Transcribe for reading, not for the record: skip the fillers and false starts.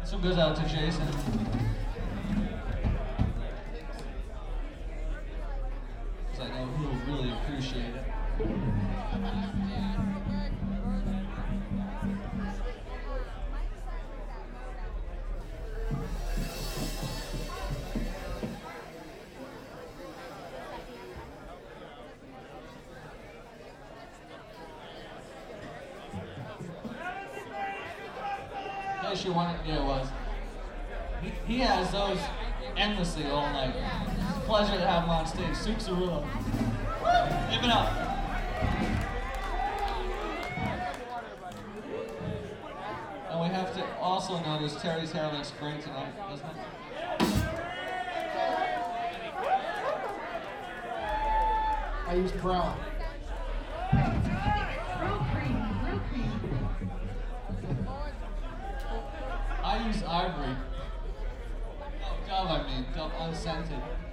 Some goes out to Jason. Because I know he'll really appreciate it. She won it. Yeah, it was. He has those endlessly all night. It's a pleasure to have him on stage. Suk Cerullo. Give it up. And we have to also notice Terry's hair looks great tonight, doesn't it? I use brown. I use ivory. Oh, Dove, I mean. Dove unscented.